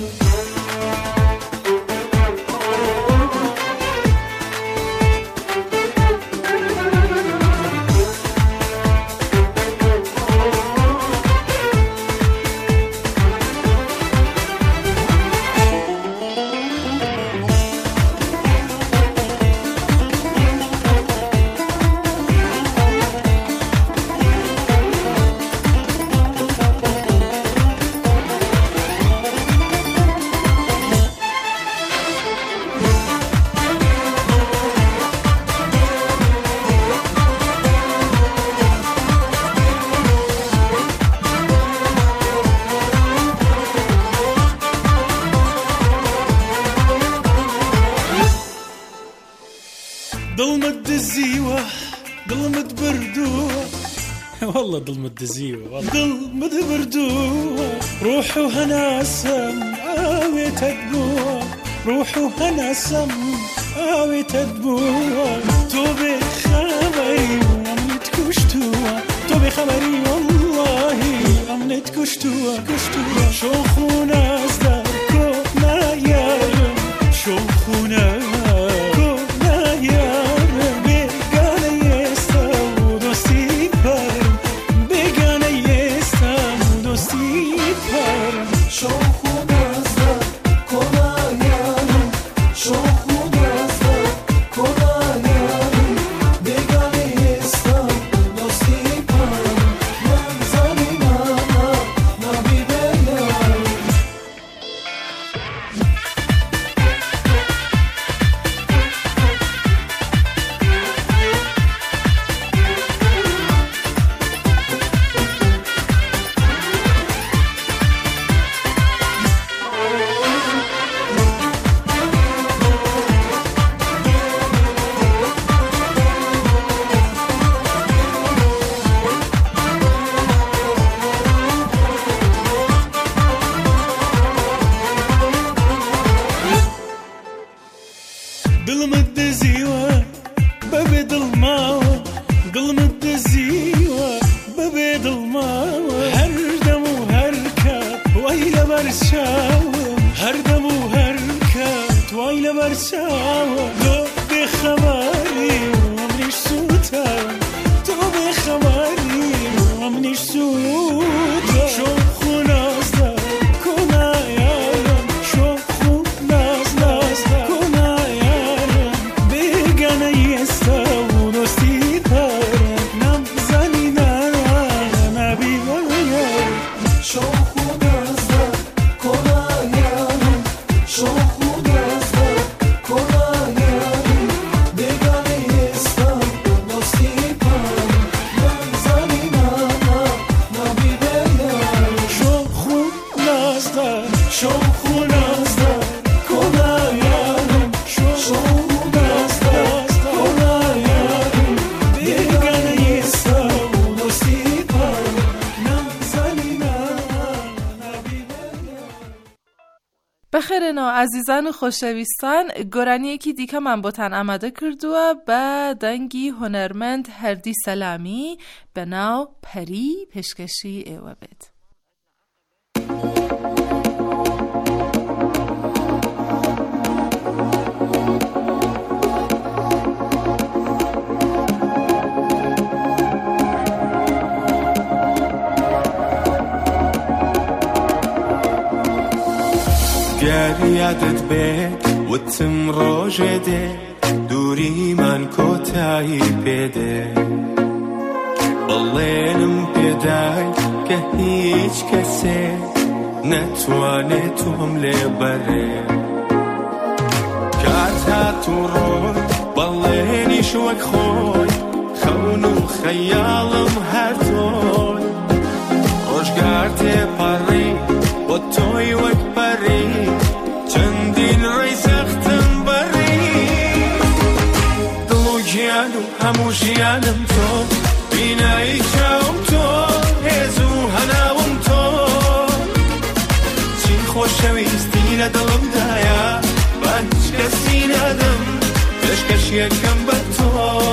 ظلمت الزيوة ظلمت بردوة والله ظلمت الزيوة ظلمت بردوة روح وهناسم آوي تدبوة روح وهناسم آوي تدبوة توبي خبري أمنت كشتوة توبي خبري والله أمنت كشتوة كشتوة شوخونا أصدر كونا يارم شوخونا بخیرن و عزیزان و خوشویستان گرانیکی دیگه من بوتن آماده کردووە بە دەنگی هونەرمەند هەردی سەلامی بە ناو پەری پێشکەشی ئێوە بێت. یادت بێت وتم ڕۆژێ دێ دووریمان کۆتایی پێدێ بەڵێنم پێدای کە هیچ کەسێ نەتوانێت تۆم لێ بەرێ کات هات و ڕۆی بەڵێنیش وەک خۆی خەون و خەیاڵم هەر تۆی ڕۆژگار تێپەڕی بۆ تۆی وەک پەری چەندین ڕێی سەختم بەڕی دڵ و گیان و هەموو ژیانم تۆ بینایی چاوم تۆ هێز و هەناوم تۆ چی خۆشەویستی لە دڵمدایە با هیچ کەسی نادەم پێشکەشیەکەم بە تۆ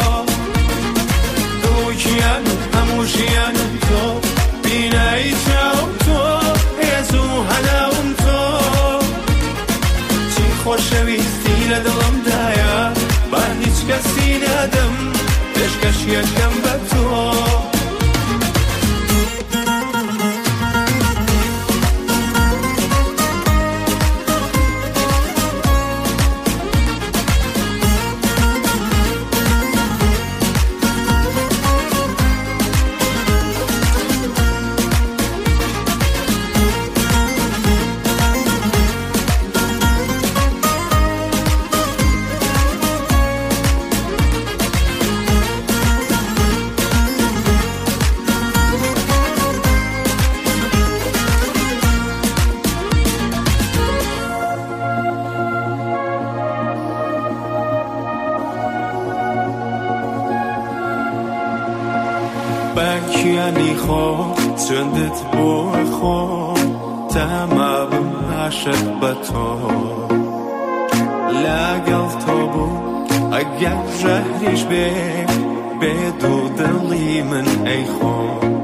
دڵۆکیان و هەموو ژیانم تۆ بینایی چاوم تۆ هێز و هەناوم تۆ چی خۆشەویستی لە دڵمدایە با هیچ کەسی نادەم پێشکەشیەکەم بە تۆ بەکیانی خۆ سوێندت بۆ خۆ تەما بم عاشق بە تۆ لەگەڵ تۆ بوو ئەگەر ژەهریش بێ بێدوو دڵی من ئەی خۆ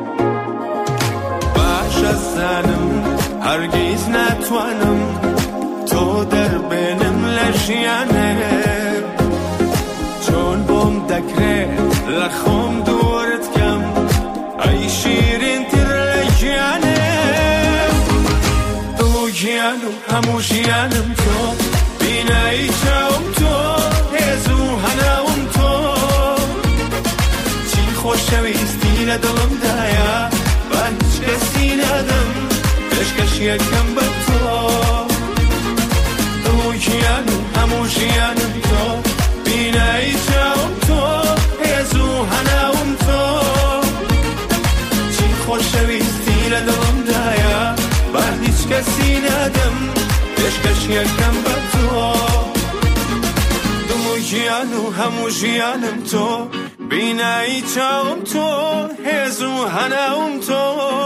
باشە زانم هەرگیز ناتوانم تۆ دەربێنم لە ژیانێ چۆن بۆم دەکرێت لە خۆم دوورت کەم ئەی شیرینتر لە گیانێ دڵ و گیان و هەموو ژیانم تۆ بینایی چاوم تۆ هێز و هەناوم تۆ چی خۆشەویستی لە دڵمدایە با هیچ کەسی نادەم پێشکەشیەکەم بە تۆ دڵ و گیان و هەموو ژیانم تۆ بینایی چاوم تۆ هێز و هەناوم تۆ چی خۆشەویستی لە دڵمدایە با هیچ کەسی نادەم پێشکەشیەکەم بە تۆ دڵ و گیان و هەموو ژیانم تۆ بینایی چاوم تۆ هێز و هەناوم تۆ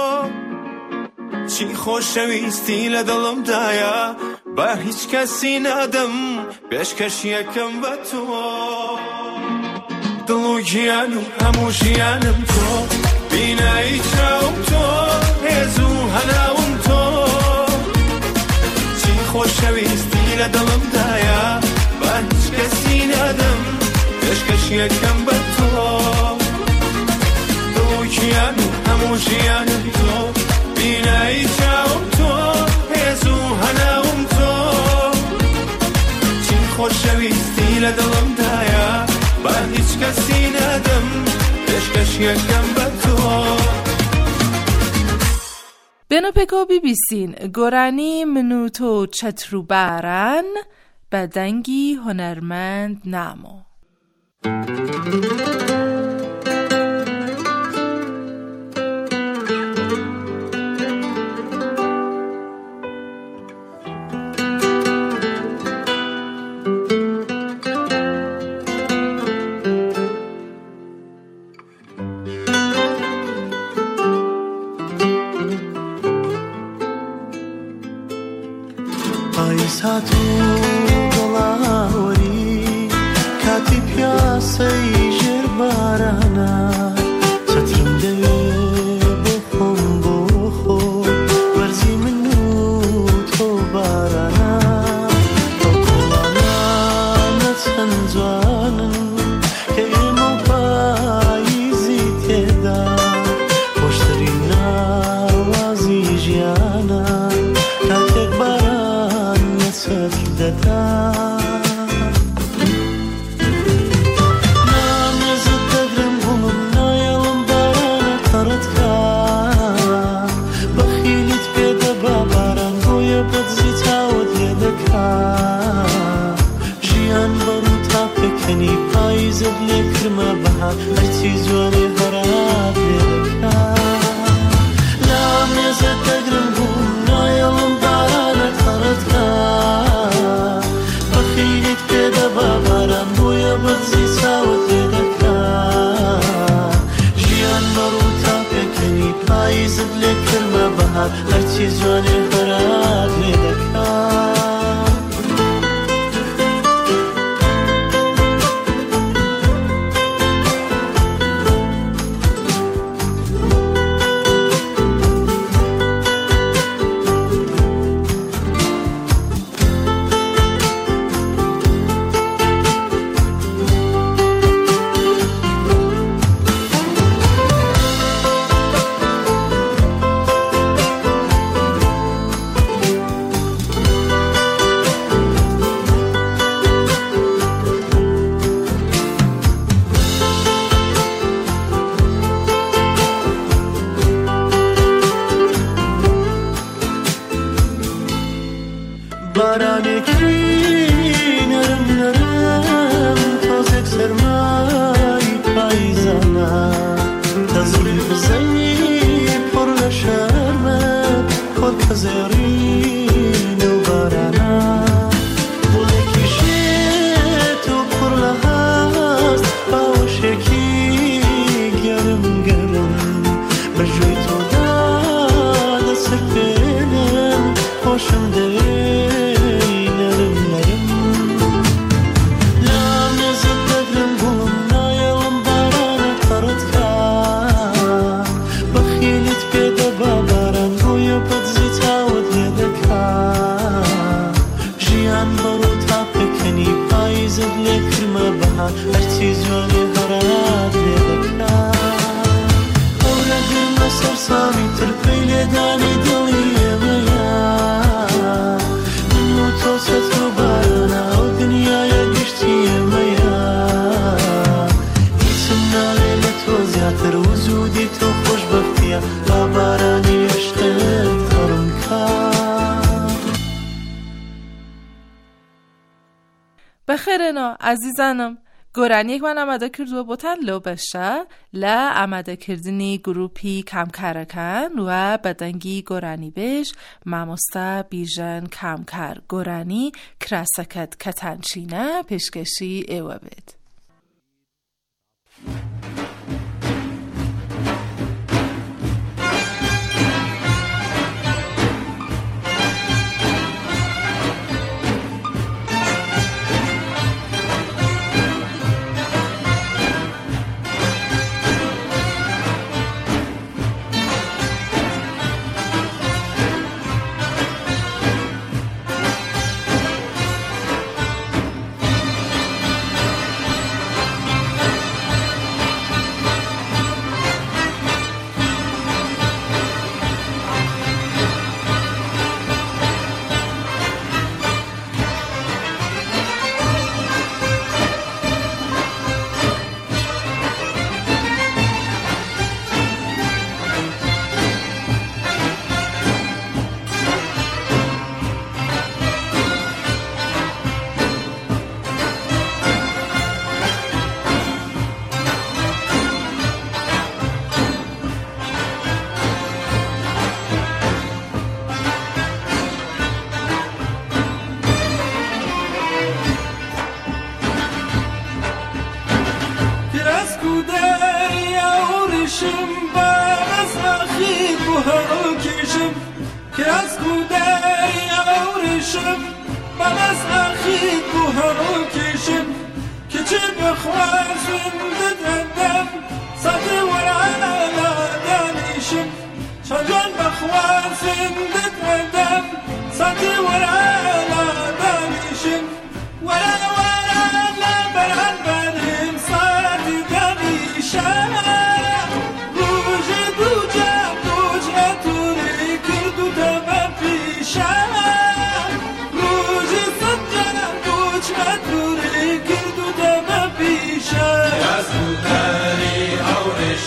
چی خۆشەویستی لە دڵمدایە با هیچ کەسی نادەم پێشکەشیەکەم بە تۆ دڵ و گیان و هەموو ژیانم تۆ بینایی چاوم تۆ هێز و هەناوم تۆ چی خۆشەویستی لە دڵمدایە با هیچ کەسی نادەم پێشکەشیەکەم بە تۆ دڵ و گیان و هەموو ژیانم تۆ بینایی چاوم تۆ هێز و هەناوم تۆ چی خۆشەویستی لە دڵمدایە با هیچ کەسی نادەم پێشکەشیەکەم بە تۆ بێنۆپێکۆ بیبیسین گۆرانی من و تۆ چەتر و باران بە دەنگی هونەرمەند نامۆ هاتو گەڵاوەری کاتی پیاسەی ژێر بارانە چەترم دەوێ بۆ خۆم بۆ خۆ وەرزی من و تۆ بارانە ئەو کۆڵانانە چەند جوانن کە ئێمە پاییزی تێدا خۆشترین ناوازی ژیانە کاتێک باران نەچەر دەدا نامێزت دەگرم هەموم نایەڵم بارانە تەڕەتکە بەخیلیت پێدەبا باران بۆیە بەدزی چاوت لێ دەکا ژیان بەڕوو تا پێکەنی پاییزت لێ کرمە بەهار هەرچی جوانێ هەرات لێ دەکا نامێزت دەگرم هەموم نایەڵم بارانە تەڕەتکە بەخیلیت پێدەبا باران بۆیە بەدزی چاوت لێ دەکا ژیان بەڕوو تا پێکەنی پاییزت لێ کرمە بەهار هەرچی جوانێ هەرات لێ دەکا بارانێکی نەرم نەرم تۆزێک سەرمای پاییزانە تەزڵی بزەی پڕ لە شەرمە کۆرکە زێڕینە و بارانە گوڵێکی شێت و پڕ لە هەست باوەشێکی گەرم گەرم بە ژووی تۆدا دەسەر پێنم خۆشم دەوێ نەرم نەرم لام نێزت دەگرم گوڵم نایەڵم بارانە پەڕت کا بەخیلیت پێدەبا باران بۆیە بەدزی چاوت لێ دەکا ژیان بەڕوو تا پێکەنی پاییزت لێ کرمە بەها هەرچی جوانێ هەرات لێ دەکا ئەو لە گرمە سەرسامی ترپەی لێدانی دڵی ئێمەیە من و تۆ سەتر و بارانە ئەو دنیایە گشتی ئێمەیە هیچم ناوێ لە تۆ زیاتر و زوودی تۆ خۆشبەختیە با بارانی هێشتت هەڕم کا بەخێرێنەوە ئازیزانم گۆرانیەکمان ئامادە کردووە بۆتان لەو بەشە لە ئامادەکردنی گروپی کامکارەکان و بەدەنگی گۆرانی بێژ مامۆستا بیژەن کامکار گۆرانی کراسەکەت کەتانچینە پێشکەشی ئێوە بێت.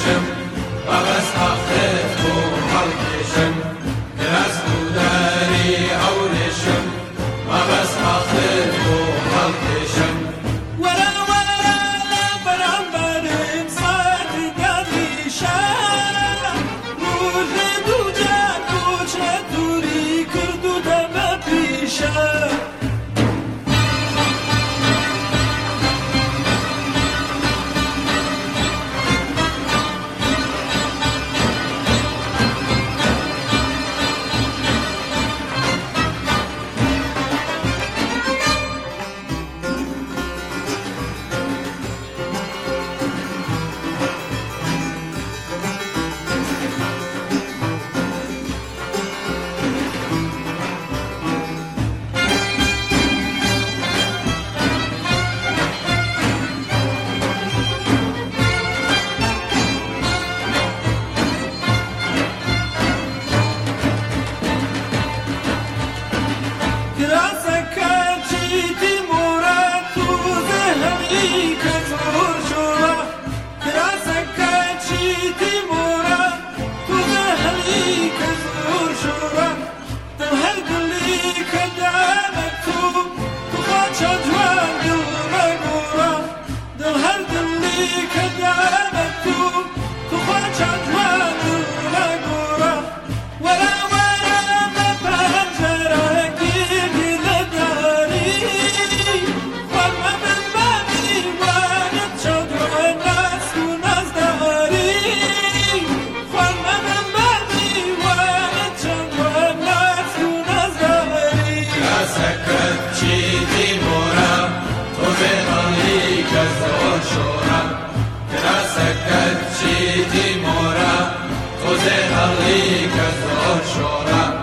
بس آخرت کو هر کشن کلاس بوداری سكت چیدی مورا تو بغلی کزا شورا کرا سكت چیدی مورا تو بغلی کزا شورا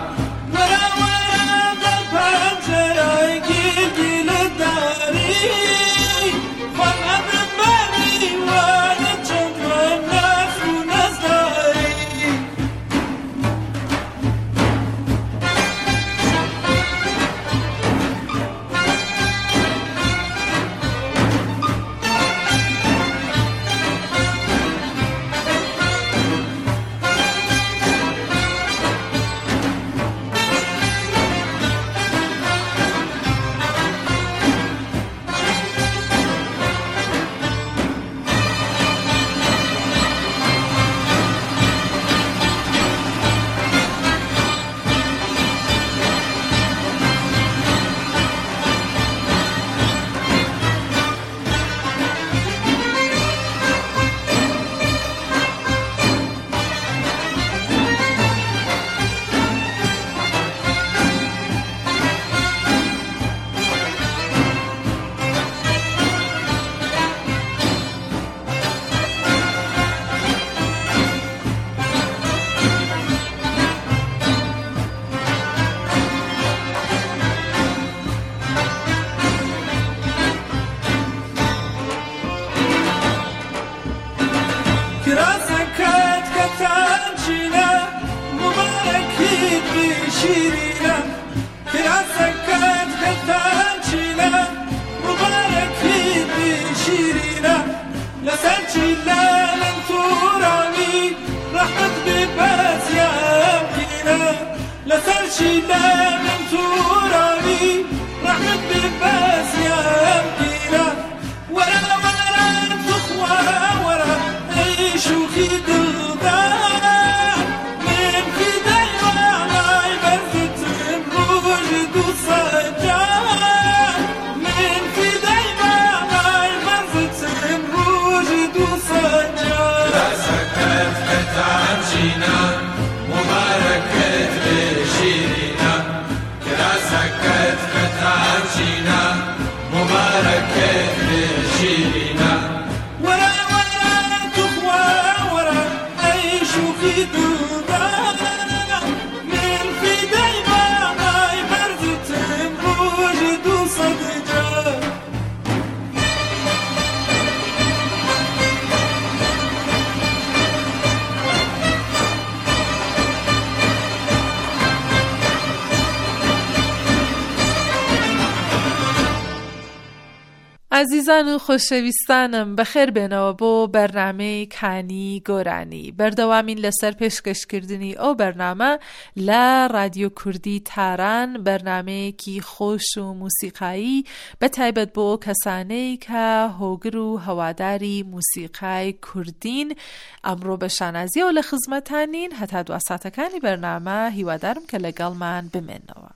عزیزان و خۆشەویستانم بەخێر بێنەوە بۆ بەرنامەی کانی گۆرانی. بەردەوامین لەسەر پێشکەشکردنی ئەو بەرنامە لە رادیۆ کوردی تاران، بەرنامەیەکی خۆش و موسیقایی بە تایبەت بۆ کەسانەی کە هۆگر و هەواداری موسیقای کوردین. ئەمڕۆ بە شانازیەوە لە خزمەتانین هەتا دوا ساتەکانی بەرنامە. هیوادارم کە لەگەڵمان بمێنەوە.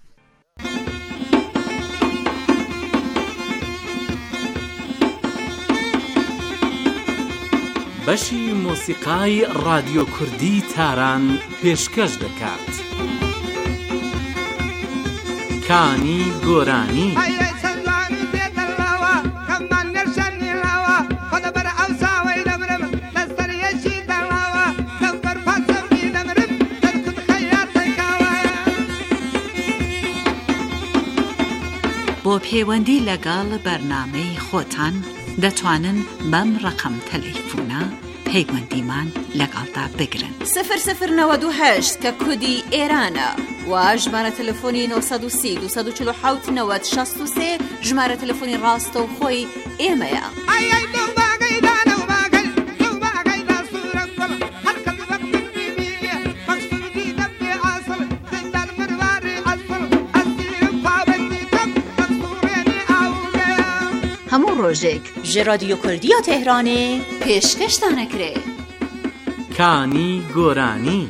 بەشی مۆسیقای رادیۆ کوردی تاران پێشکەش دەکات. کانی گۆرانی. بۆ پەیوەندی لەگەڵ بەرنامەی خۆتان دەتوانن بەم ڕقم تەلەیفۆنە پەیوەندیمان لەگەڵدا بگرن. سفر سفر نەوەد و هەشت کە کودی ئێرانە و ژمارە تەلەفۆنی نۆ سەد و سی دوو سەد و چل و حەوت نەوەد شەست و سێ ژمارە تەلەفۆنی ڕاستە و خۆی ئێمەیە. هەموو ڕۆژێک ji رادیۆ کوردیە تێهرانê pêşkeştan ekirê. کانی گۆرانی.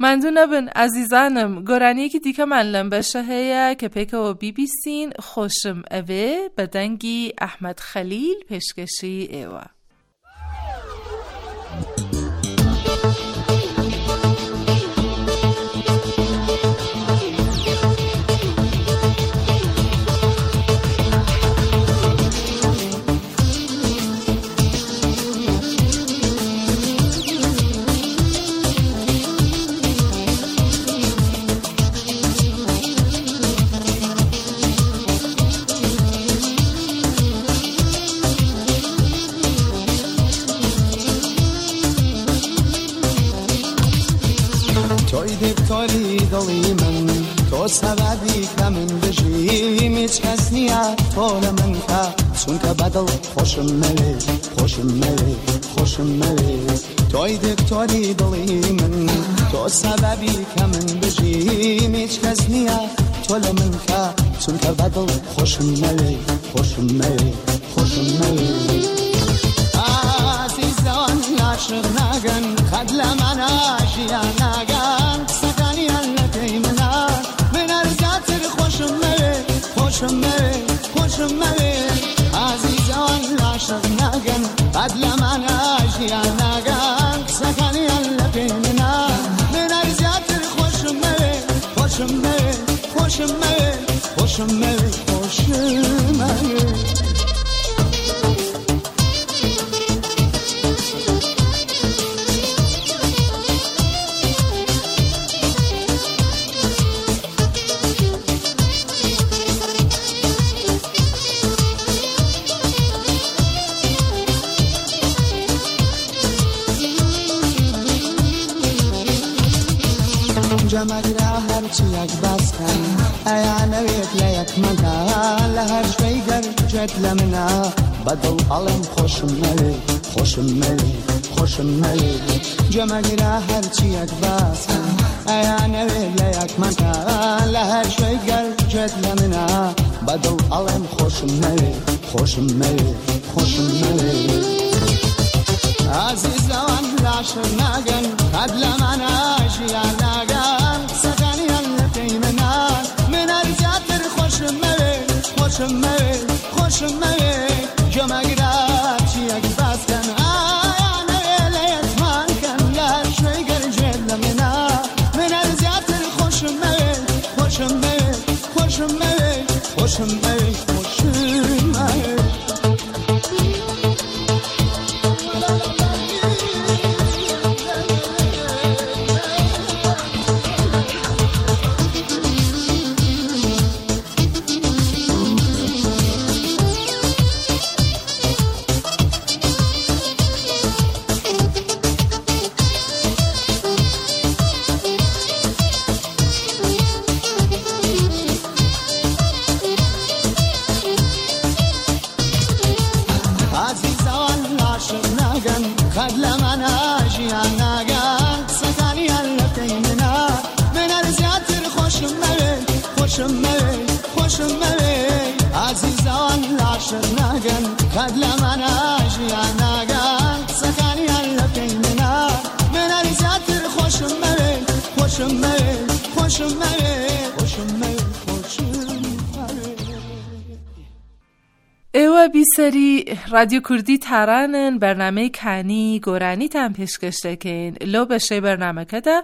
مندونه بن عزیزانم گرانیکی دیگه من لم بشه هیا که پیک و بی بی سین خوشم اوه بدنگی احمد خلیل پیشکشی ایوه. دکتری دلی من تو سببی که من بجیم هیچ کس نیه طول من که چون که بدل خوشم ملی خوشم ملی خوشم ملی توی دکتری دلی من تو سببی که من بجیم هیچ کس نیه طول من که چون که بدل خوشم ملی خوشم ملی خوشم ملی عزیزان عاشق نگن خدل من آشیا نگن سکانی الکی منا من ارزاتر خوشم ملی خوشم ملی خوشم ملی عزیزان عاشق نگن خدل من آشیا نگن سکانی الکی منا من ارزاتر خوشم ملی خوشم ملی خوشم ملی خوشم ملی خوشم ملی جمعی را هرچی یک بس کن ایانویت لیک مکان لهر شویگر جد لمنا بدل علم خوشم ملی خوشم ملی خوشم ملی جمعی را هرچی یک بس کن ایانویت لیک مکان لهر شویگر جد لمنا بدل علم خوشم ملی خوشم ملی خوشم ملی عزیزان لاشر نگن خدل من آشیا نگن سکانی الکی منا من ارزاتر خوشم ملی خوشم ملی خوشم ملی جمعی را چی یک بس کن آیانه لیت من کن لر شویگر جد لمنا من ارزاتر خوشم ملی خوشم ملی خوشم ملی خوشم ملی خوشم ملی خدل من آشیا نگن سکانی الکی منا من ارزاتر خوشم ملی خوشم ملی خوشم ملی عزیزان عاشق نگن خدل من آشیا نگن سکانی الکی منا من ارزاتر خوشم ملی خوشم ملی خوشم ملی خوشم ملی خوشم ملی ایوه بی سری رادیو کردی ترانن برنامه کانی گورانی تم پیشکش دکین لو بشه برنامه کده